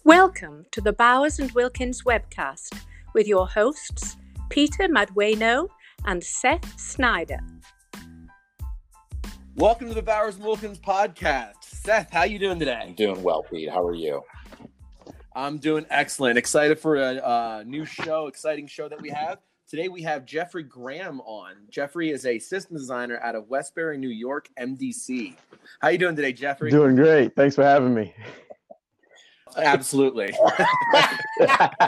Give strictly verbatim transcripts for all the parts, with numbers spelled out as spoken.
Welcome to the Bowers and Wilkins webcast with your hosts, Peter Madueno and Seth Snyder. Welcome to the Bowers and Wilkins podcast. Seth, how you doing today? I'm doing well, Pete. How are you? I'm doing excellent. Excited for a, a new show, exciting show that we have. Today we have Jeffrey Graham on. Jeffrey is a system designer out of Westbury, New York, M D C. How you doing today, Jeffrey? Doing great. Thanks for having me. Absolutely. Hey,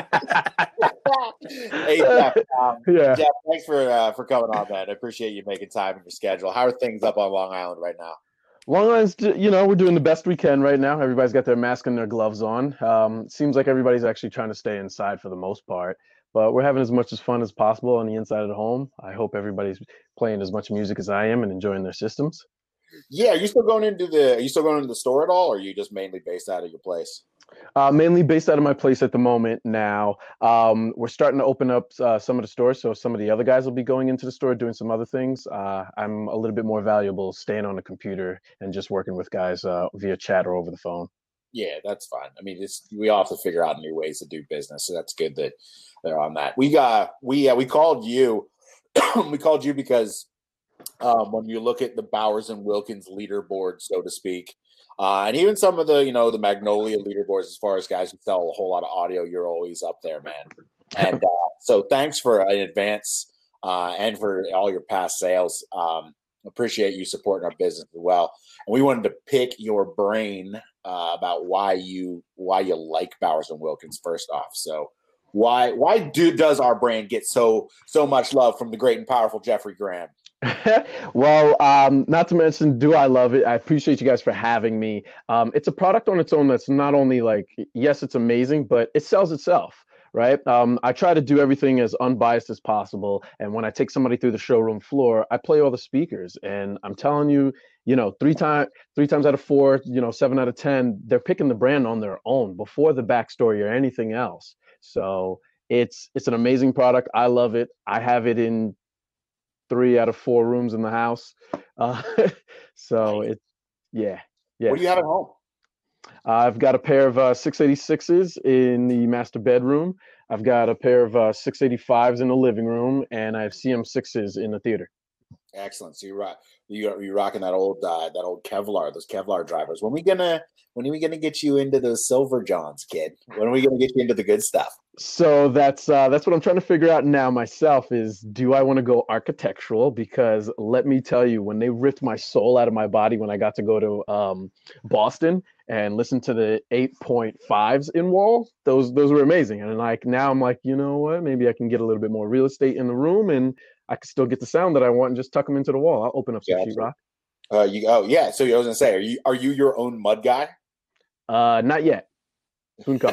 Jeff, um, Yeah. Jeff, thanks for uh, for coming on, man. I appreciate you making time in your schedule. How are things up on Long Island right now? Long Island's, you know, we're doing the best we can right now. Everybody's got their mask and their gloves on. Um, it seems like everybody's actually trying to stay inside for the most part, but we're having as much as fun as possible on the inside of the home. I hope everybody's playing as much music as I am and enjoying their systems. Yeah, are you still going into the? Are you still going into the store at all, or are you just mainly based out of your place? Uh, mainly based out of my place at the moment now. Um, we're starting to open up uh, some of the stores, so some of the other guys will be going into the store doing some other things. Uh, I'm a little bit more valuable staying on the computer and just working with guys uh, via chat or over the phone. Yeah, that's fine. I mean, it's, we all have to figure out new ways to do business, so that's good that they're on that. We got we uh, we called you. we called you because um, when you look at the Bowers and Wilkins leaderboard, so to speak. Uh, and even some of the, you know, the Magnolia leaderboards, as far as guys who sell a whole lot of audio, you're always up there, man. And uh, so thanks for in advance uh, and for all your past sales. Um, appreciate you supporting our business as well. And we wanted to pick your brain uh, about why you why you like Bowers and Wilkins first off. So why why do does our brand get so so much love from the great and powerful Jeffrey Graham? Well, um, not to mention, do I love it? I appreciate you guys for having me. Um, it's a product on its own that's not only like, yes, it's amazing, but it sells itself, right? Um, I try to do everything as unbiased as possible. And when I take somebody through the showroom floor, I play all the speakers. And I'm telling you, you know, three times, three times out of four, you know, seven out of ten, they're picking the brand on their own before the backstory or anything else. So it's it's an amazing product. I love it. I have it in three out of four rooms in the house. Uh, so it's, yeah. yeah. What do you have at home? Uh, I've got a pair of uh, six eighty-sixes in the master bedroom. I've got a pair of uh, six eighty-fives in the living room, and I have C M sixes in the theater. Excellent. So you rock, you you rocking that old uh, that old Kevlar, those Kevlar drivers. When we gonna when are we gonna get you into those Silver Johns, kid? When are we gonna get you into the good stuff? So that's uh, that's what I'm trying to figure out now myself is, do I want to go architectural? Because let me tell you, when they ripped my soul out of my body when I got to go to um, Boston and listen to the eight point fives in wall, those those were amazing. And like now I'm like, you know what? Maybe I can get a little bit more real estate in the room and I can still get the sound that I want and just tuck them into the wall. I'll open up some Gotcha. sheetrock. Uh, you oh yeah. So I was gonna say, are you are you your own mud guy? Uh, not yet. Soon come.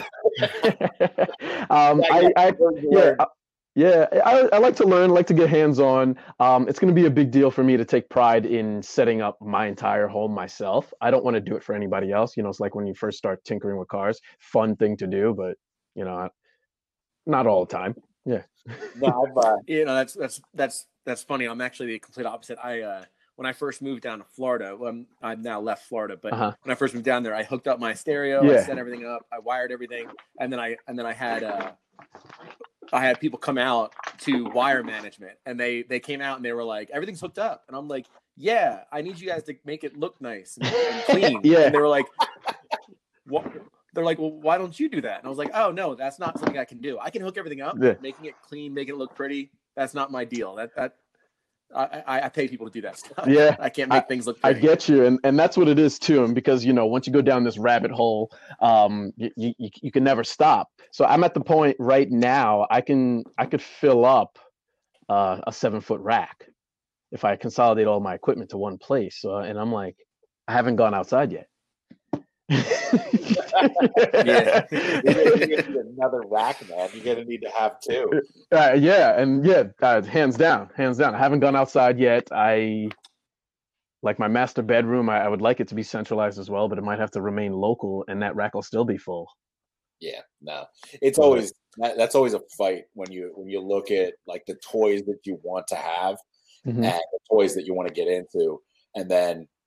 um, I, I yeah, I, yeah. I, I like to learn, like to get hands on. Um, it's going to be a big deal for me to take pride in setting up my entire home myself. I don't want to do it for anybody else. You know, it's like when you first start tinkering with cars, fun thing to do, but you know, not all the time. Yeah. No, I've, uh, You know, that's that's that's that's funny. I'm actually the complete opposite. I uh when I first moved down to Florida, well, I've now left Florida, but Uh-huh. when I first moved down there, I hooked up my stereo, I Yeah. set everything up, I wired everything, and then I and then I had uh I had people come out to wire management, and they they came out and they were like, everything's hooked up, and I'm like, yeah, I need you guys to make it look nice and, and clean. Yeah. And they were like, what? They're like, well, why don't you do that? And I was like, oh no, that's not something I can do. I can hook everything up, Yeah. making it clean, making it look pretty. That's not my deal. That that I, I, I pay people to do that stuff. Yeah, I can't make things look I pretty. get you, and and that's what it is too. And because you know, once you go down this rabbit hole, um, you, you you can never stop. So I'm at the point right now. I can I could fill up uh, a seven foot rack if I consolidate all my equipment to one place. Uh, and I'm like, I haven't gone outside yet. Yeah. you're gonna need another rack, man. You're gonna need to have two. Uh, yeah, and yeah, uh, hands down, hands down. I haven't gone outside yet. I like my master bedroom. I, I would like it to be centralized as well, but it might have to remain local, and that rack will still be full. Yeah, no, it's always that, that's always a fight when you when you look at like the toys that you want to have Mhm. and the toys that you want to get into, and then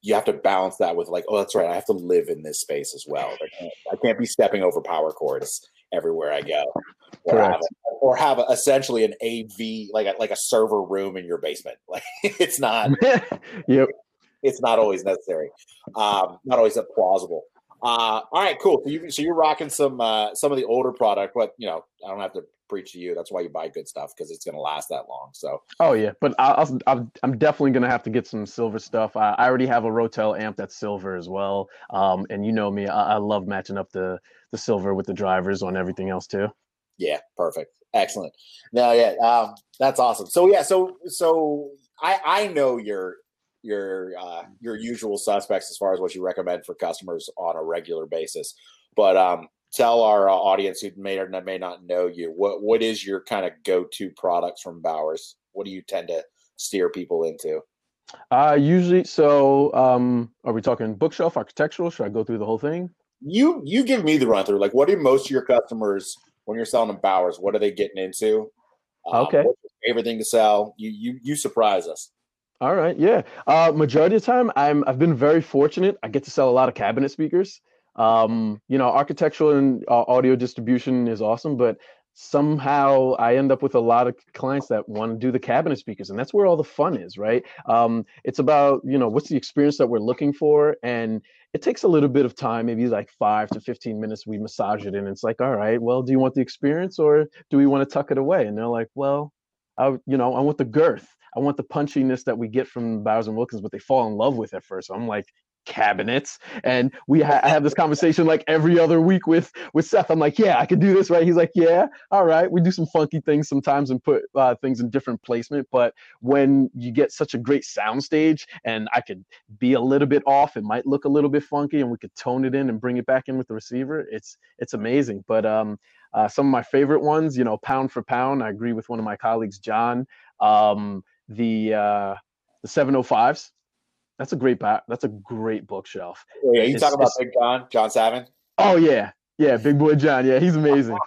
you have to balance that with like, oh, that's right, I have to live in this space as well. I can't, I can't be stepping over power cords everywhere I go, or Correct. have, a, or have a, essentially an A V like a, like a server room in your basement. Like it's not, Yep. it's not always necessary, um, not always plausible. Uh, all right, cool. So, you, so you're rocking some uh, some of the older product, but you know, I don't have to preach to you. That's why you buy good stuff, because it's going to last that long. So, Oh yeah, but I'll, I'll, I'm definitely gonna have to get some silver stuff. I, I already have a Rotel amp that's silver as well. Um, and you know me, I, I love matching up the the silver with the drivers on everything else too. yeah, perfect, excellent. No, yeah, um, that's awesome. So yeah, so so I I know your your uh, your usual suspects as far as what you recommend for customers on a regular basis, but um, tell our uh, audience who may or may not know you, what what is your kind of go-to products from Bowers? What do you tend to steer people into? Uh, usually, so um, are we talking bookshelf, architectural? Should I go through the whole thing? You you give me the run through. Like, what do most of your customers, when you're selling them Bowers, what are they getting into? Um, Okay. What's your favorite thing to sell? You you you surprise us. All right, yeah. Uh, majority of the time, I'm I've been very fortunate. I get to sell a lot of cabinet speakers. Um, you know, architectural and uh, audio distribution is awesome, but somehow I end up with a lot of clients that want to do the cabinet speakers, and that's where all the fun is, right? Um, it's about, you know, what's the experience that we're looking for, and it takes a little bit of time, maybe like five to fifteen minutes. We massage it, and it's like, all right, well, do you want the experience or do we want to tuck it away? And they're like, well, I, you know, I want the girth. I want the punchiness that we get from Bowers and Wilkins, but they fall in love with at first. So I'm like, cabinets. And we ha- I have this conversation like every other week with with Seth. I'm like, yeah, I could do this, right? He's like, yeah, all right. We do some funky things sometimes and put uh, things in different placement. But when you get such a great soundstage and I could be a little bit off, it might look a little bit funky, and we could tone it in and bring it back in with the receiver. It's it's amazing. But um, uh, some of my favorite ones, you know, pound for pound, I agree with one of my colleagues, John. Um, the uh, the seven oh fives. That's a great back. That's a great bookshelf. Yeah, you It's- talking about it's- Big John, John Savin? Oh yeah, yeah, big boy John. Yeah, he's amazing.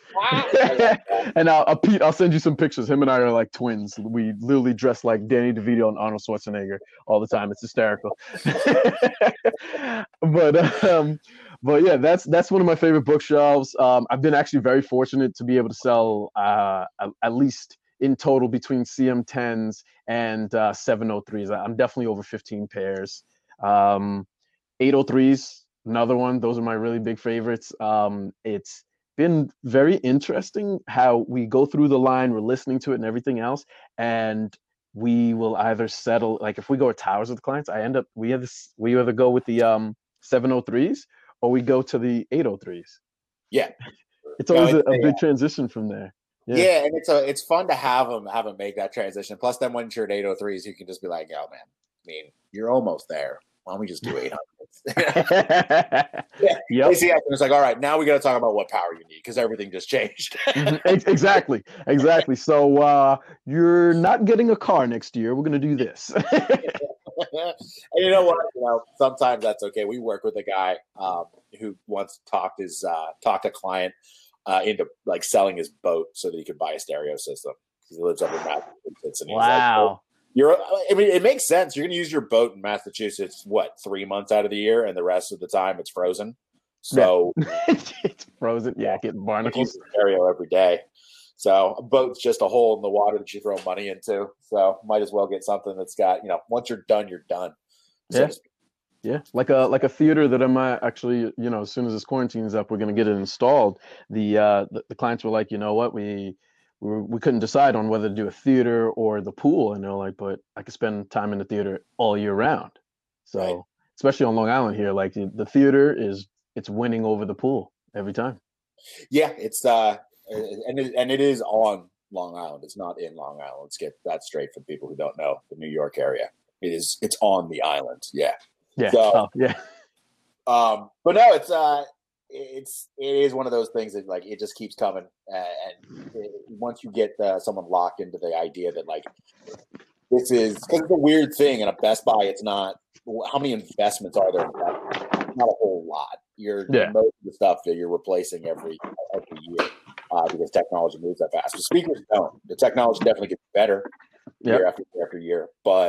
And I'll, I'll Pete, I'll send you some pictures. Him and I are like twins. We literally dress like Danny DeVito and Arnold Schwarzenegger all the time. It's hysterical. but um, but yeah, that's that's one of my favorite bookshelves. Um, I've been actually very fortunate to be able to sell uh, at, at least in total between C M tens and uh, seven oh threes. I'm definitely over fifteen pairs. Um, eight oh threes, another one. Those are my really big favorites. Um, it's been very interesting how we go through the line, we're listening to it and everything else, and we will either settle, like if we go to towers with clients, I end up, we have this, we either go with the um, seven oh threes or we go to the eight oh threes. Yeah. It's always No, a, a yeah. big transition from there. Yeah. Yeah. and it's a it's fun to have them have them make that transition. Plus, then when you're at eight oh threes, you can just be like, "Oh man, I mean, you're almost there. Why don't we just do eight hundreds?" yeah, Yep. They see that, and it's like, "All right, now we got to talk about what power you need because everything just changed." Mhm. Ex- exactly, exactly. So uh, you're not getting a car next year. We're gonna do this. And you know what? You know, sometimes that's okay. We work with a guy um, who once talked his uh, talked a client uh, into like selling his boat so that he could buy a stereo system. He lives up in Massachusetts, and he's like, Wow. "You're." I mean, it makes sense. You're going to use your boat in Massachusetts what three months out of the year, and the rest of the time it's frozen. So It's frozen. Yeah, getting you use barnacles. the stereo every day. So a boat's just a hole in the water that you throw money into. So might as well get something that's got, you know, once you're done, you're done. So Yeah. to speak. Yeah, like a like a theater that I might actually, you know, as soon as this quarantine's up, we're gonna get it installed. The uh the, the clients were like, you know what, we we, were, we couldn't decide on whether to do a theater or the pool, and they're like, but I could spend time in the theater all year round. So Right. especially on Long Island here, like the, the theater is it's winning over the pool every time. Yeah, it's uh, and it, and it is on Long Island. It's not in Long Island. Let's get that straight for people who don't know the New York area. It is. It's on the island. Yeah. Yeah. So- oh, yeah. Um, but no, it's uh, it's it is one of those things that like it just keeps coming, uh, and it, once you get uh, someone locked into the idea that like this is because it's a weird thing in a Best Buy. It's not how many investments are there? In that? Not a whole lot. You're Yeah. most of the stuff that you're replacing every every year uh, because technology moves that fast. The speakers don't. The technology definitely gets better Yep. year after year after year, but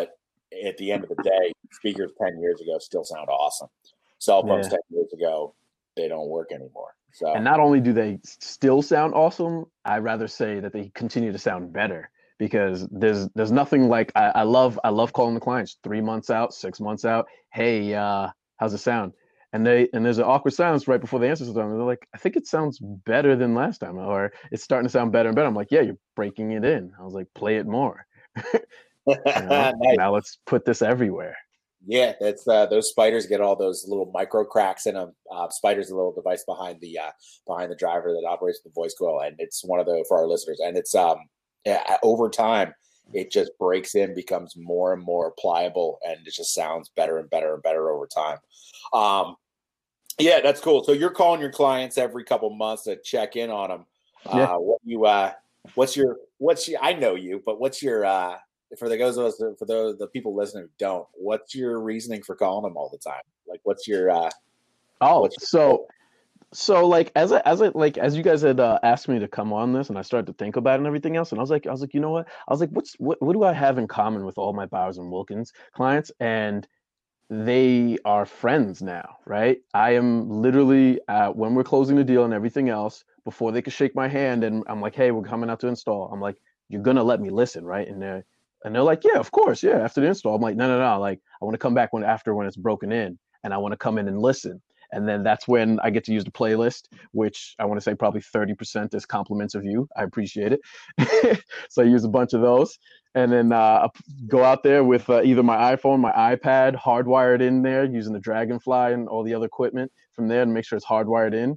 at the end of the day, speakers ten years ago still sound awesome. Cell phones Yeah. ten years ago, they don't work anymore. So And not only do they still sound awesome, I'd rather say that they continue to sound better, because there's there's nothing like I, I love I love calling the clients three months out, six months out. Hey, uh, how's it sound? And they and there's an awkward silence right before they answer something. They're like, I think it sounds better than last time, or it's starting to sound better and better. I'm like, yeah, you're breaking it in. I was like, play it more. You know? nice. Now let's put this everywhere. Yeah, that's uh, those spiders get all those little micro cracks in them. Uh, spiders, a little device behind the uh, behind the driver that operates the voice coil, and it's one of the for our listeners. And it's um yeah, over time, it just breaks in, becomes more and more pliable, and it just sounds better and better and better over time. Um, yeah, that's cool. So you're calling your clients every couple months to check in on them. Uh, Yeah. What you uh, what's your what's your, I know you, but what's your uh, for the those of us for the the people listening who don't, what's your reasoning for calling them all the time? Like, what's your uh, Oh, what's your so so like as I as I like as you guys had uh, asked me to come on this, and I started to think about it and everything else, and I was like I was like you know what I was like what's what what do I have in common with all my Bowers and Wilkins clients? And they are friends now, right? I am literally uh, when we're closing the deal and everything else, before they could shake my hand, and I'm like, hey, we're coming out to install. I'm like, you're gonna let me listen, right? And they're and they're like, yeah, of course, yeah. After the install, I'm like, no, no, no. Like, I want to come back when after when it's broken in, and I want to come in and listen. And then that's when I get to use the playlist, which I want to say probably thirty percent is compliments of you. I appreciate it. So I use a bunch of those, and then uh, go out there with uh, either my iPhone, my iPad, hardwired in there, using the Dragonfly and all the other equipment from there to make sure it's hardwired in.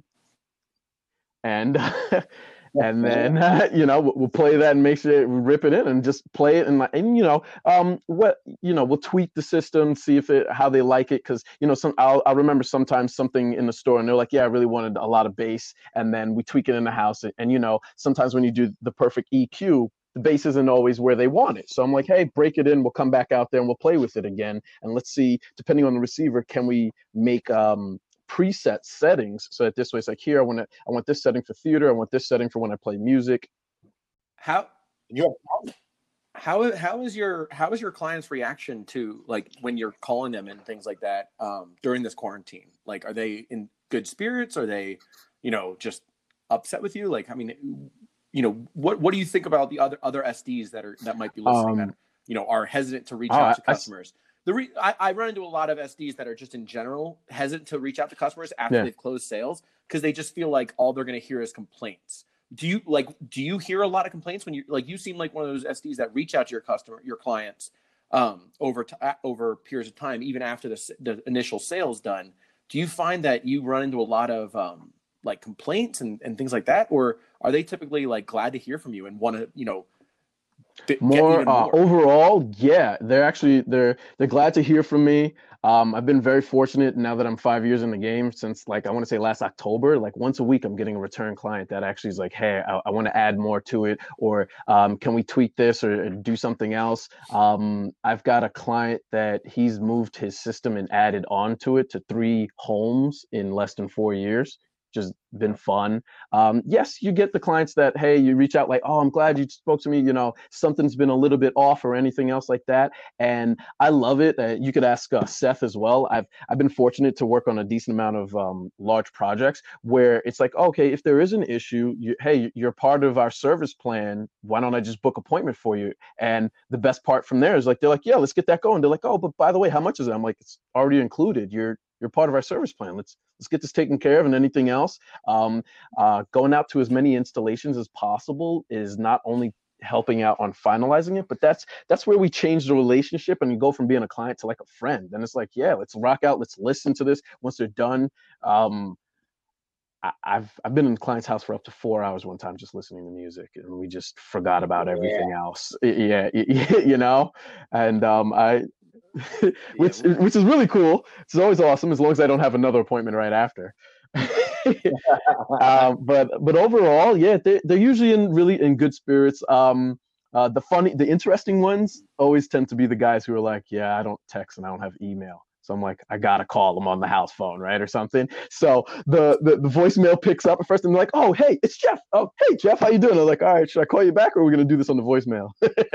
And and then uh, you know we'll, we'll play that and make sure we rip it in and just play it and, and you know um what you know we'll tweak the system, see if it how they like it, because you know some I'll, I'll remember sometimes something in the store and they're like, yeah, I really wanted a lot of bass, and then we tweak it in the house, and, and you know sometimes when you do the perfect E Q, the bass isn't always where they want it. So I'm like, hey, break it in, we'll come back out there and we'll play with it again, and let's see, depending on the receiver, can we make um preset settings so that this way it's like, here I want to I want this setting for theater, I want this setting for when I play music. How you have how how is your how is your client's reaction to, like, when you're calling them and things like that um, during this quarantine? Like, are they in good spirits? Are they, you know, just upset with you? Like, I mean, you know, what what do you think about the other other S Ds that are that might be listening Um, that, you know, are hesitant to reach oh, out to I- I- customers? The re- I, I run into a lot of S Ds that are just in general hesitant to reach out to customers after Yeah. they've closed sales, because they just feel like all they're going to hear is complaints. Do you like? Do you hear a lot of complaints when you like? You seem like one of those S Ds that reach out to your customer, your clients, um, over t- over periods of time, even after the, s- the initial sales done. Do you find that you run into a lot of um, like complaints and, and things like that, or are they typically like glad to hear from you and want to, you know, get more, even uh, more? overall, yeah, they're actually they're they're glad to hear from me. um I've been very fortunate now that I'm five years in the game, since like I want to say last October, like once a week I'm getting a return client that actually is like, hey, i, I want to add more to it, or um can we tweak this or, or do something else. um I've got a client that he's moved his system and added on to it to three homes in less than four years. Just been fun. Um, yes, you get the clients that, hey, you reach out like, oh, I'm glad you spoke to me. You know, something's been a little bit off or anything else like that. And I love it. Uh, you could ask uh, Seth as well. I've I've been fortunate to work on a decent amount of um, large projects where it's like, okay, if there is an issue, you, hey, you're part of our service plan. Why don't I just book appointment for you? And the best part from there is like, they're like, yeah, let's get that going. They're like, oh, but by the way, how much is it? I'm like, it's already included. You're you're part of our service plan. Let's let's get this taken care of, and anything else. Um, uh, going out to as many installations as possible is not only helping out on finalizing it, but that's that's where we change the relationship and you go from being a client to like a friend. And it's like, yeah, let's rock out, let's listen to this. Once they're done, um, I, I've I've been in the client's house for up to four hours one time just listening to music, and we just forgot about everything else. Yeah, you know, and um, I. which Yeah. which is really cool. It's always awesome as long as I don't have another appointment right after. um, but but overall, yeah, they they're usually in really in good spirits. Um, uh, the funny, the interesting ones always tend to be the guys who are like, yeah, I don't text and I don't have email. So I'm like, I gotta call them on the house phone, right, or something. So the, the the voicemail picks up at first, and they're like, "Oh, hey, it's Jeff. Oh, hey, Jeff, how you doing?" I'm like, "All right, should I call you back, or are we gonna do this on the voicemail?"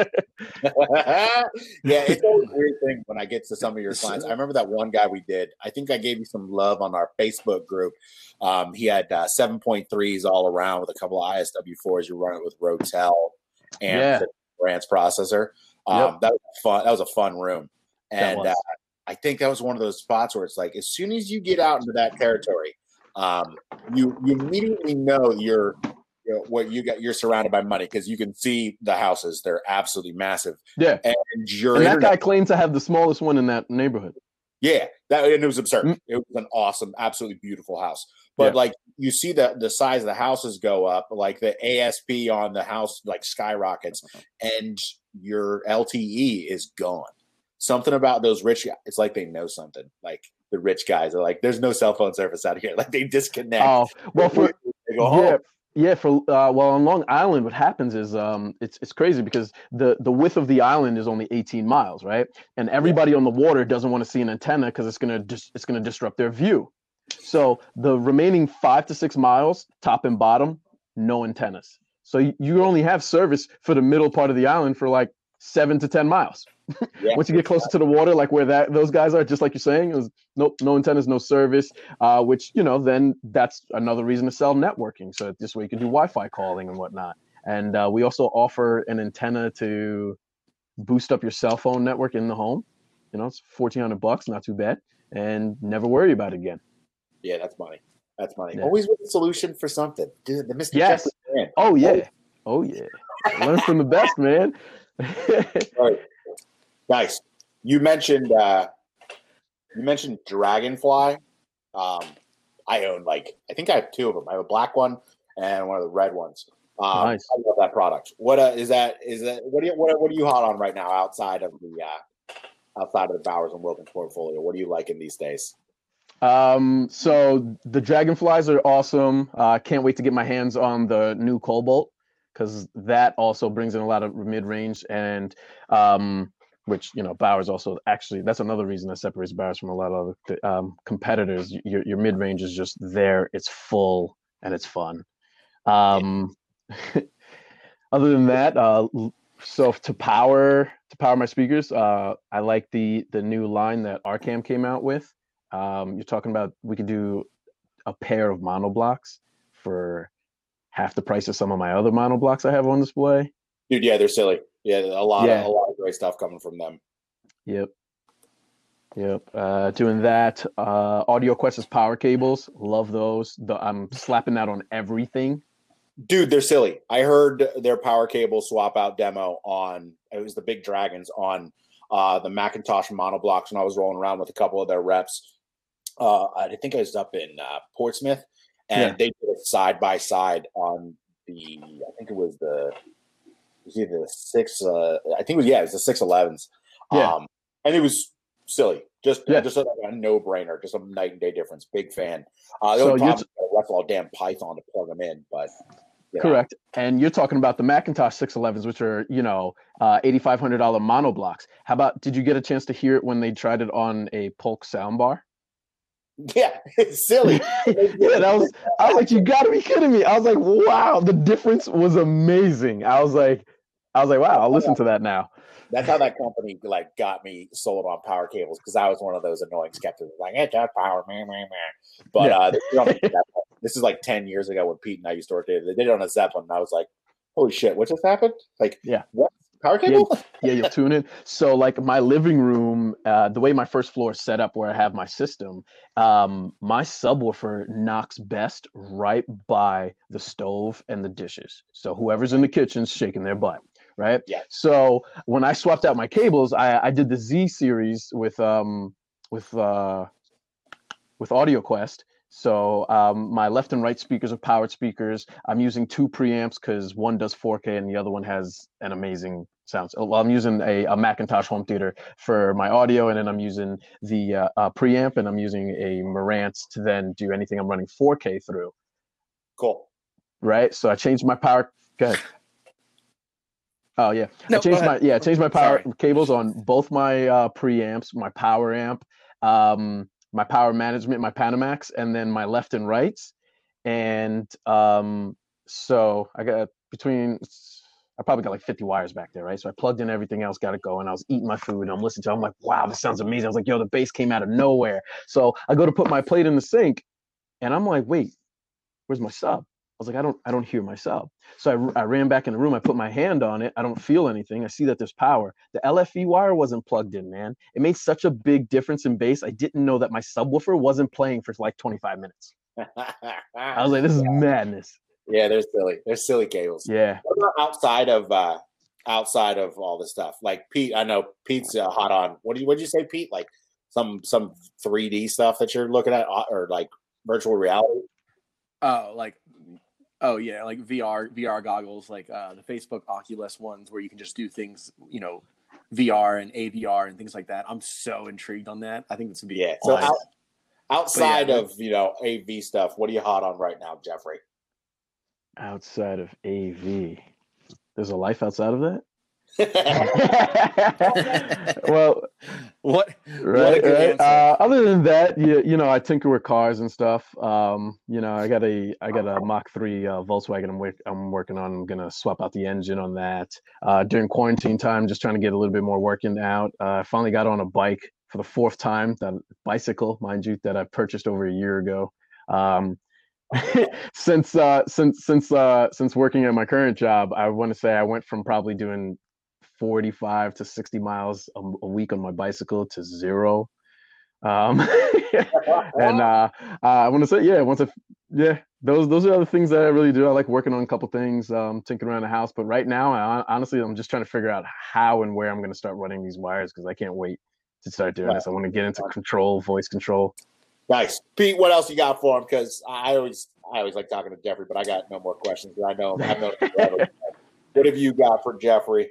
Yeah, it's always a weird thing when I get to some of your clients. I remember that one guy we did. I think I gave you some love on our Facebook group. Um, he had uh, seven point threes all around with a couple of I S W fours. You run it with Rotel and Yeah. the Brands processor. Um, Yep. That was fun. That was a fun room, That and was. uh, I think that was one of those spots where it's like, as soon as you get out into that territory, um, you you immediately know you're you know, what you got. You're surrounded by money because you can see the houses; they're absolutely massive. Yeah. And your And that internet, guy claimed to have the smallest one in that neighborhood. yeah, that and it was absurd. Mm. It was an awesome, absolutely beautiful house. But Yeah. like you see the the size of the houses go up, like the A S P on the house like skyrockets, and your L T E is gone. Something about those rich guys, it's like they know something. Like the rich guys are like, there's no cell phone service out here. Like they disconnect. Oh, well, for They go home. yeah, yeah, for uh, well, on Long Island, what happens is um, it's it's crazy because the the width of the island is only eighteen miles, right? And everybody on the water doesn't want to see an antenna because it's gonna dis- it's gonna disrupt their view. So the remaining five to six miles, top and bottom, no antennas. So you, you only have service for the middle part of the island for like seven to ten miles. Yeah. Once you get closer to the water, like where that those guys are, just like you're saying, it was nope, no antennas, no service. Uh, which you know, then that's another reason to sell networking. So this way you can do Wi-Fi calling and whatnot. And uh, we also offer an antenna to boost up your cell phone network in the home. You know, it's fourteen hundred bucks, not too bad, and never worry about it again. Yeah, that's money. That's money. Yeah. Always with a solution for something. Dude, the Mister Yes. Jeffrey man. Oh yeah, oh yeah. Learn from the best, man. Right. Nice. You mentioned uh, you mentioned Dragonfly. Um, I own like I think I have two of them. I have a black one and one of the red ones. Um, Nice. I love that product. What uh, is that? Is that what do you what, what are you hot on right now outside of the uh, outside of the Bowers and Wilkins portfolio? What are you liking these days? Um, so the Dragonflies are awesome. Uh, can't wait to get my hands on the new Cobalt because that also brings in a lot of mid-range and um, which, you know, Bowers also actually, that's another reason that separates Bowers from a lot of other um, competitors. Your, your mid-range is just there. It's full and it's fun. Um, other than that, uh, so to power, to power my speakers, uh, I like the, the new line that Arcam came out with. Um, you're talking about we could do a pair of monoblocks for half the price of some of my other monoblocks I have on display. Dude, yeah, they're silly. Yeah, a lot Yeah. of a lot of great stuff coming from them. Yep. Yep. Uh, doing that. Uh, Audio Quest's power cables. Love those. The, I'm slapping that on everything. Dude, they're silly. I heard their power cable swap out demo on it was the Big Dragons on uh, the Macintosh monoblocks when I was rolling around with a couple of their reps. Uh, I think I was up in uh, Portsmouth, and Yeah. they did it side by side on the. I think it was the. It was either the six. Uh, I think it was yeah, it was the six elevens. Yeah. Um, and it was silly, just Yeah. just a, a no brainer, just a night and day difference. Big fan. Uh, the So only you're problem is I left all damn Python to plug them in, but you know. Correct. And you're talking about the Macintosh six elevens, which are, you know, uh, eighty-five hundred dollars monoblocks. How about, did you get a chance to hear it when they tried it on a Polk soundbar? Yeah, it's silly. Yeah, that was, I was like, you gotta be kidding me. I was like, wow, the difference was amazing. I was like, I was like, wow, I'll listen to that now. That's how that company like got me sold on power cables because I was one of those annoying skeptics, like, "Hey, just power, man, man, man." But Yeah. uh, they did it on a this is like ten years ago when Pete and I used to work there. They did it on a Zeppelin, and I was like, "Holy shit, what just happened?" Like, Yeah. what power cable? Yeah, you'll tune in. So like my living room, uh, the way my first floor is set up where I have my system, um, my subwoofer knocks best right by the stove and the dishes. So whoever's in the kitchen's shaking their butt, right? Yeah. So when I swapped out my cables, I, I did the Z series with um with uh with Audio Quest. So um, my left and right speakers are powered speakers. I'm using two preamps because one does four K and the other one has an amazing sound. So, well, I'm using a, a Macintosh home theater for my audio, and then I'm using the uh, uh, preamp, and I'm using a Marantz to then do anything I'm running four K through. Cool. Right. So I changed my power. Go ahead. Oh yeah, No, I changed go my ahead. yeah, I changed my power Sorry. cables on both my uh, preamps, my power amp, um, my power management, my Panamax, and then my left and rights. And um, so I got between, I probably got like fifty wires back there, right? So I plugged in everything else, got it going. I was eating my food and I'm listening to it. I'm like, wow, this sounds amazing. I was like, yo, the bass came out of nowhere. So I go to put my plate in the sink and I'm like, wait, where's my sub? I was like, I don't, I don't hear my sub. So I, I ran back in the room. I put my hand on it. I don't feel anything. I see that there's power. The L F E wire wasn't plugged in, man. It made such a big difference in bass. I didn't know that my subwoofer wasn't playing for like twenty-five minutes. I was like, this is yeah. madness. Yeah, they're silly. They're silly cables. Yeah. What about outside of uh, outside of all this stuff? Like Pete, I know Pete's uh, hot on. What do you? What did you say, Pete? Like some some three D stuff that you're looking at, or like virtual reality? Oh, like. Oh yeah, like V R V R goggles, like uh, the Facebook Oculus ones, where you can just do things, you know, V R and A V R and things like that. I'm so intrigued on that. I think this would be yeah. So out, outside yeah, of you know A V stuff, what are you hot on right now, Jeffrey? Outside of A V, there's a life outside of that. Well, what right, what a good right. Uh, other than that, you, you know, I tinker with cars and stuff. Um, you know, I got a I got a Mach three uh, Volkswagen. I'm work, I'm working on. I'm gonna swap out the engine on that. Uh, during quarantine time, just trying to get a little bit more working out. Uh, I finally got on a bike for the fourth time. That bicycle, mind you, that I purchased over a year ago. Um, since uh, since since uh, since working at my current job, I want to say I went from probably doing forty-five to sixty miles a, a week on my bicycle to zero. Um, and uh, uh, I want to say, yeah, once I, yeah, those those are the things that I really do. I like working on a couple things, um, tinkering around the house. But right now, I, honestly, I'm just trying to figure out how and where I'm going to start running these wires because I can't wait to start doing this. I want to get into control, voice control. Nice, Pete. What else you got for him? Because I always, I always like talking to Jeffrey, but I got no more questions. I know, I know. What have you got for Jeffrey?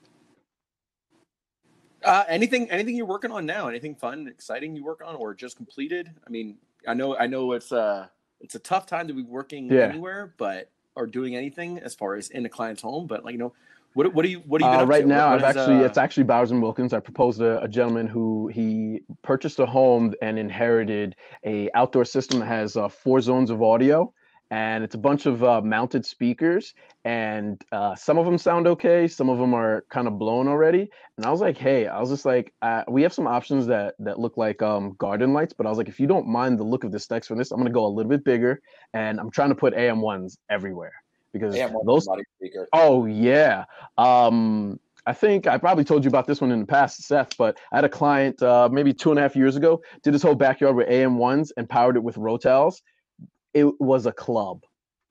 Uh, anything, anything you're working on now? Anything fun, exciting you work on, or just completed? I mean, I know, I know it's uh it's a tough time to be working yeah. anywhere, but or doing anything as far as in a client's home. But like, you know, what what do you what are you uh, right to? now? What, what I've is, actually uh... it's actually Bowers and Wilkins. I proposed a, a gentleman who he purchased a home and inherited a outdoor system that has uh, four zones of audio. And it's a bunch of uh, mounted speakers, and uh, some of them sound okay. Some of them are kind of blown already. And I was like, hey, I was just like, uh, we have some options that that look like um, garden lights, but I was like, if you don't mind the look of the specs for this, I'm gonna go a little bit bigger, and I'm trying to put A M ones everywhere because A M one those. Speaker. Oh yeah. Um, I think I probably told you about this one in the past, Seth, but I had a client uh, maybe two and a half years ago, did his whole backyard with A M ones and powered it with Rotels. It was a club.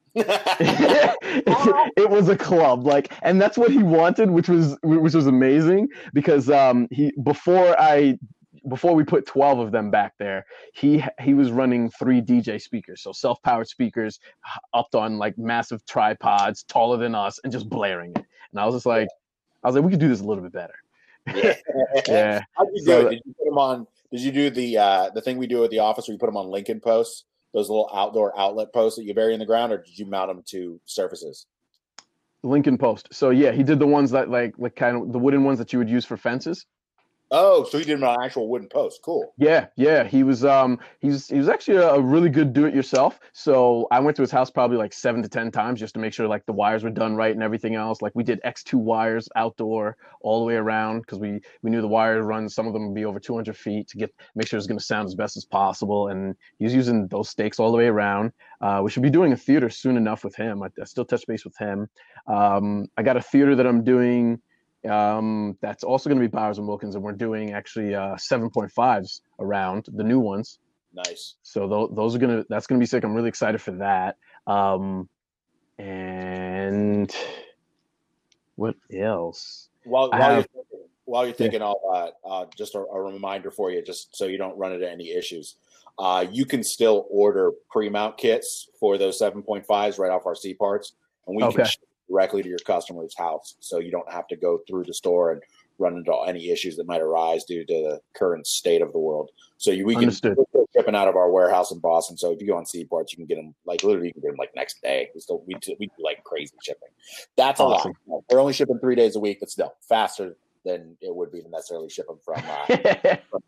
it, it was a club, like, and that's what he wanted, which was which was amazing because um he before I before we put twelve of them back there, he he was running three D J speakers, so self-powered speakers up on like massive tripods, taller than us, and just blaring it. And I was just like, I was like, we could do this a little bit better. Yeah. yeah. How'd you do it? Did you put them on? Did you do the uh the thing we do at the office where you put them on Lincoln posts? Those little outdoor outlet posts that you bury in the ground, or did you mount them to surfaces? Lincoln post. So yeah, he did the ones that like like kind of the wooden ones that you would use for fences. Oh, so he did an actual wooden post. Cool. Yeah, yeah. He was um he's he was actually a, a really good do-it-yourself. So I went to his house probably like seven to ten times just to make sure like the wires were done right and everything else. Like we did X two wires outdoor all the way around because we we knew the wire runs. Some of them would be over two hundred feet to get make sure it's going to sound as best as possible. And he was using those stakes all the way around. Uh, we should be doing a theater soon enough with him. I, I still touch base with him. Um, I got a theater that I'm doing. Um, that's also going to be Bowers and Wilkins, and we're doing actually uh, seven point fives around the new ones. Nice. So th- those are gonna that's gonna be sick. I'm really excited for that. Um, and what else? While, while have, you're thinking, while you're thinking yeah. all that, uh, just a, a reminder for you, just so you don't run into any issues. Uh, you can still order pre-mount kits for those seven point fives right off our C parts, and we okay. can ship directly to your customer's house, so you don't have to go through the store and run into any issues that might arise due to the current state of the world. So you, we can Understood. shipping out of our warehouse in Boston. So if you go on Seaports, you can get them like literally you can get them like next day. We still we do, we do like crazy shipping. That's awesome. A lot. We're only shipping three days a week, but still faster than it would be to necessarily ship them from. Uh, from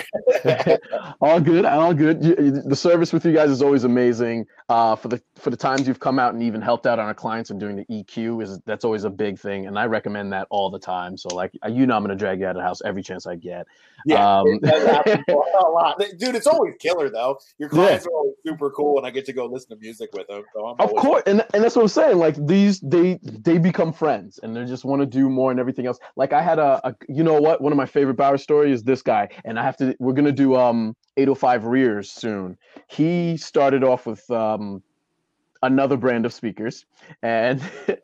all good, all good. You, the service with you guys is always amazing. Uh, for the for the times you've come out and even helped out on our clients and doing the E Q is that's always a big thing, and I recommend that all the time. So like you know, I'm gonna drag you out of the house every chance I get. Yeah, um, it does happen a lot, dude. It's always killer though. Your clients yeah. are always super cool, and I get to go listen to music with them. So I'm of course, and and that's what I'm saying. Like these, they they become friends, and they just want to do more and everything else. Like I had a, a, you know what? One of my favorite Bauer stories is this guy, and I have to. We're gonna do um eight oh five rears soon. He started off with um another brand of speakers, and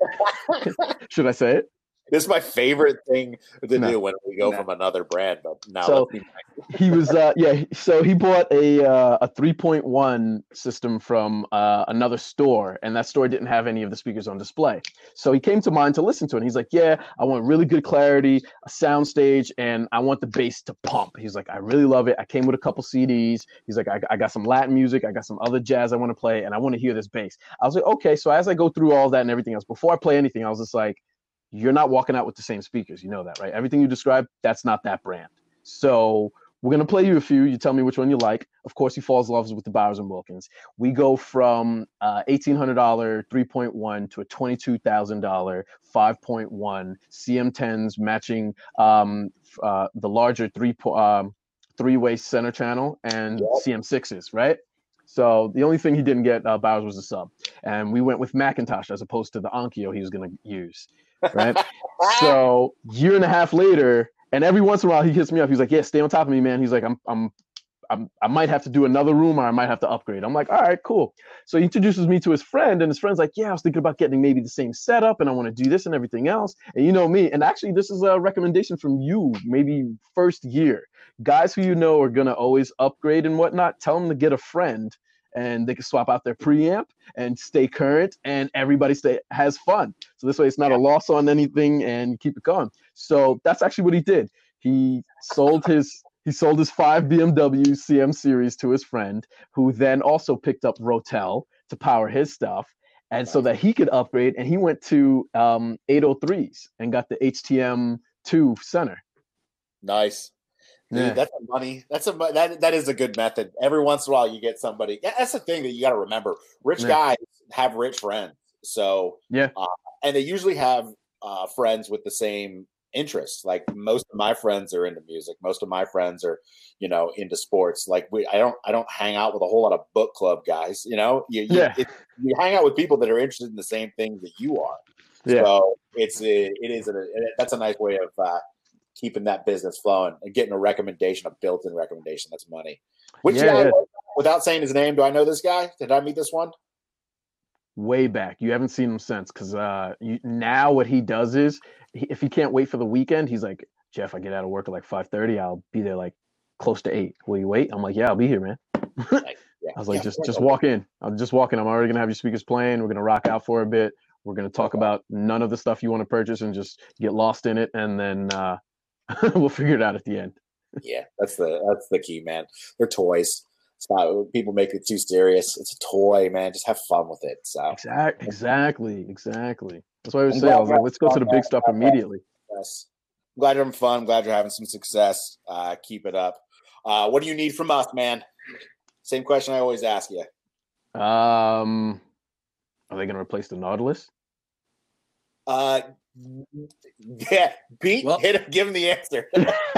should I say it? This is my favorite thing to No. do when we go No. from another brand. But now So he was, uh, yeah. So he bought a uh, a three point one system from uh, another store, and that store didn't have any of the speakers on display. So he came to mine to listen to it. And he's like, "Yeah, I want really good clarity, a sound stage, and I want the bass to pump." He's like, "I really love it. I came with a couple C Ds." He's like, I, "I got some Latin music, I got some other jazz I want to play, and I want to hear this bass." I was like, "Okay." So as I go through all that and everything else, before I play anything, I was just like, you're not walking out with the same speakers. You know that, right? Everything you described, that's not that brand. So we're going to play you a few. You tell me which one you like. Of course, he falls in love with the Bowers and Wilkins. We go from uh, eighteen hundred dollars three point one to a twenty-two thousand dollars five point one C M tens matching um, uh, the larger three po- um, three-way center channel and Yep. C M sixes, right? So the only thing he didn't get, uh, Bowers, was a sub. And we went with Macintosh as opposed to the Onkyo he was going to use. Right. So year and a half later, and every once in a while he hits me up. He's like, "Yeah, stay on top of me, man." He's like, I'm, I'm, I'm, I might have to do another room, or I might have to upgrade. I'm like, "All right, cool." So he introduces me to his friend, and his friend's like, "Yeah, I was thinking about getting maybe the same setup, and I want to do this and everything else." And you know me, and actually, this is a recommendation from you, maybe first year. Guys who you know are gonna always upgrade and whatnot, tell them to get a friend, and they can swap out their preamp and stay current, and everybody stay has fun. So this way it's not a loss on anything, and keep it going. So that's actually what he did. He sold his he sold his five B M W C M series to his friend, who then also picked up Rotel to power his stuff, and so that he could upgrade. And he went to um, eight oh threes and got the H T M two center. Nice. Dude, Yeah. that's a money. That's a that that is a good method. Every once in a while, you get somebody. Yeah, that's the thing that you got to remember. Rich Yeah. guys have rich friends, so Yeah. uh, and they usually have uh, friends with the same interests. Like most of my friends are into music. Most of my friends are, you know, into sports. Like we, I don't, I don't hang out with a whole lot of book club guys. You know, you you, Yeah. it, you hang out with people that are interested in the same things that you are. Yeah. So it's a, it is a, that's a nice way of. Uh, keeping that business flowing and getting a recommendation, a built-in recommendation. That's money. Which Yeah, guy, yeah. without saying his name, do I know this guy? Did I meet this one? Way back. You haven't seen him since, because uh, you, now what he does is, he, if he can't wait for the weekend, he's like, "Jeff, I get out of work at like five thirty. I'll be there like close to eight. Will you wait?" I'm like, "Yeah, I'll be here, man." Like, yeah. I was like, yeah, just yeah, just okay. walk in. I'm just walking. I'm already gonna have your speakers playing. We're gonna rock out for a bit. We're gonna talk Okay. about none of the stuff you want to purchase and just get lost in it, and then uh, we'll figure it out at the end. Yeah, that's the that's the key, man. They're toys. It's not people make it too serious. It's a toy, man. Just have fun with it. So Exactly, exactly, exactly. That's why I was I'm saying, I glad was you're like, let's go to having the fun, big stuff man. immediately. Yes. I'm glad you're having fun. I'm glad you're having some success. Uh, keep it up. Uh, what do you need from us, man? Same question I always ask you. Um, are they gonna replace the Nautilus? Uh, yeah, Pete, Well- hit him, give him the answer.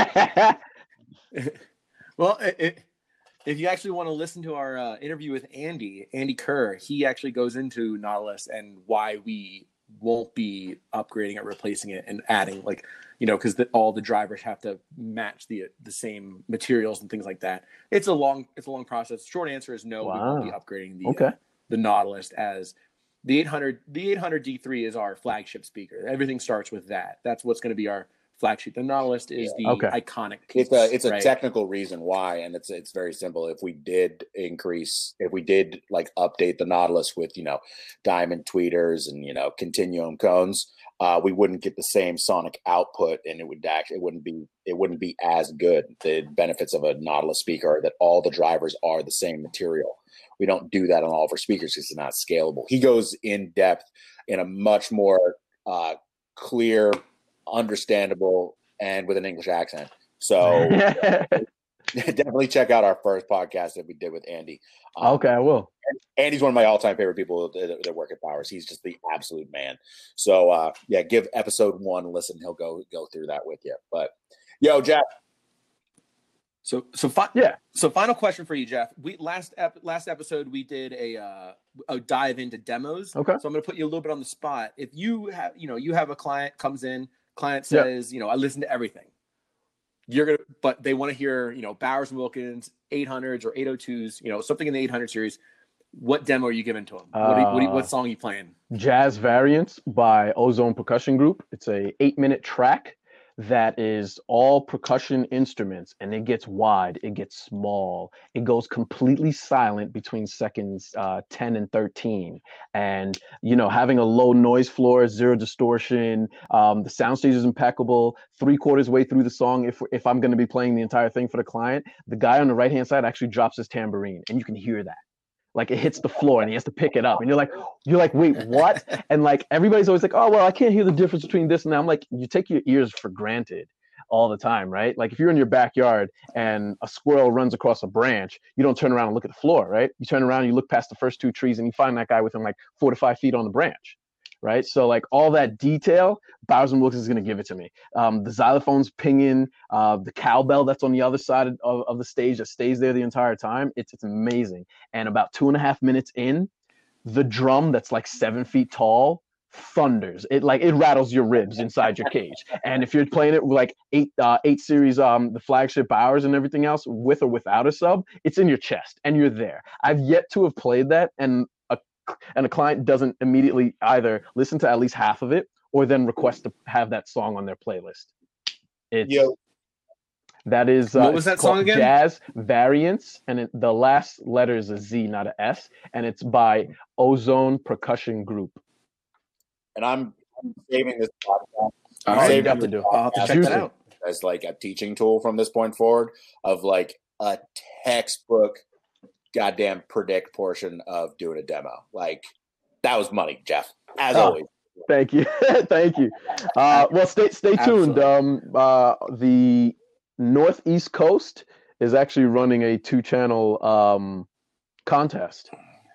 Well, it, it, if you actually want to listen to our uh, interview with Andy, Andy Kerr, he actually goes into Nautilus and why we won't be upgrading it, replacing it, and adding, like, you know, because all the drivers have to match the the same materials and things like that. It's a long it's a long process. Short answer is no. We won't be Wow. upgrading the Okay. uh, the Nautilus, as the eight hundred the eight hundred D three is our flagship speaker. Everything starts with that. That's what's going to be our flagship. The Nautilus is the Okay. iconic piece. It's a it's a right? technical reason why, and it's it's very simple. If we did increase, if we did like update the Nautilus with, you know, diamond tweeters and, you know, continuum cones, uh, we wouldn't get the same sonic output, and it would actually it wouldn't be it wouldn't be as good. The benefits of a Nautilus speaker are that all the drivers are the same material. We don't do that on all of our speakers because it's not scalable. He goes in depth in a much more uh, clear, understandable and with an English accent. So definitely check out our first podcast that we did with Andy. Um, okay, I will. Andy's one of my all-time favorite people that, that work at Bowers. He's just the absolute man. So uh, yeah, give episode one a listen. He'll go go through that with you. But yo, Jeff. So so fi- yeah. So final question for you, Jeff. We last ep- last episode we did a uh, a dive into demos. Okay. So I'm going to put you a little bit on the spot. If you have you know you have a client comes in, client says, yeah. you know, I listen to everything. You're gonna, but they want to hear, you know, Bowers and Wilkins eight hundreds or eight oh twos, you know, something in the eight hundred series. What demo are you giving to them? What, do you, what, do you, what song are you playing? Jazz Variants by Ozone Percussion Group. It's a eight minute track that is all percussion instruments, and it gets wide, it gets small, it goes completely silent between seconds uh, ten and thirteen. And, you know, having a low noise floor, zero distortion, um, the soundstage is impeccable. Three quarters way through the song, if if I'm going to be playing the entire thing for the client, the guy on the right hand side actually drops his tambourine, and you can hear that. Like it hits the floor and he has to pick it up. And you're like, you're like, wait, what? And like, everybody's always like, oh, well, I can't hear the difference between this and that. I'm like, you take your ears for granted all the time, right? Like if you're in your backyard and a squirrel runs across a branch, you don't turn around and look at the floor, right? You turn around and you look past the first two trees and you find that guy within like four to five feet on the branch. Right. So like all that detail, Bowers and Wilkins is going to give it to me. Um, the xylophone's pinging, uh, the cowbell that's on the other side of, of the stage that stays there the entire time. It's it's amazing. And about two and a half minutes in, the drum that's like seven feet tall thunders. It like it rattles your ribs inside your cage. And if you're playing it with like eight uh, eight series, um, the flagship Bowers and everything else, with or without a sub, it's in your chest and you're there. I've yet to have played that, and and a client doesn't immediately either listen to at least half of it or then request to have that song on their playlist. It's Yo. that is uh, what was that song again? Jazz Variants, and it, the last letter is a Z, not an S, and it's by Ozone Percussion Group. And I'm, I'm saving this podcast. All right, you have to do. I'll have to check that out as like a teaching tool from this point forward of like a textbook goddamn predict portion of doing a demo. Like that was money, Jeff, as oh, always. Thank you. Thank you. Uh, well, stay stay tuned. Um, uh, the Northeast Coast is actually running a two channel um, contest.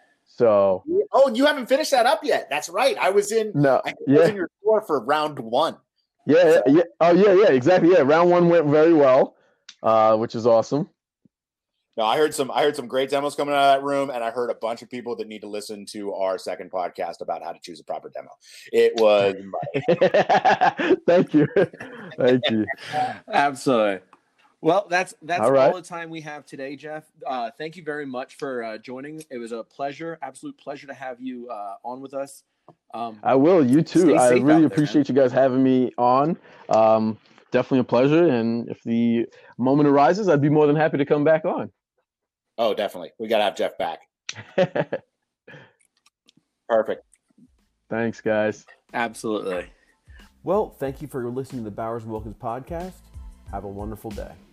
So oh, you haven't finished that up yet. That's right. I was in no, I yeah. was in your store for round one. Yeah, so. yeah. Oh yeah, yeah, exactly. Yeah, round one went very well, uh, which is awesome. No, I heard some. I heard some great demos coming out of that room, and I heard a bunch of people that need to listen to our second podcast about how to choose a proper demo. It was. Thank you, thank you. Absolutely. Well, that's that's all, right. all the time we have today, Jeff. Uh, thank you very much for uh, joining. It was a pleasure, absolute pleasure to have you uh, on with us. Um, I will. You too. I really there, appreciate man. you guys having me on. Um, definitely a pleasure, and if the moment arises, I'd be more than happy to come back on. Oh, definitely. We got to have Jeff back. Perfect. Thanks, guys. Absolutely. Well, thank you for listening to the Bowers and Wilkins podcast. Have a wonderful day.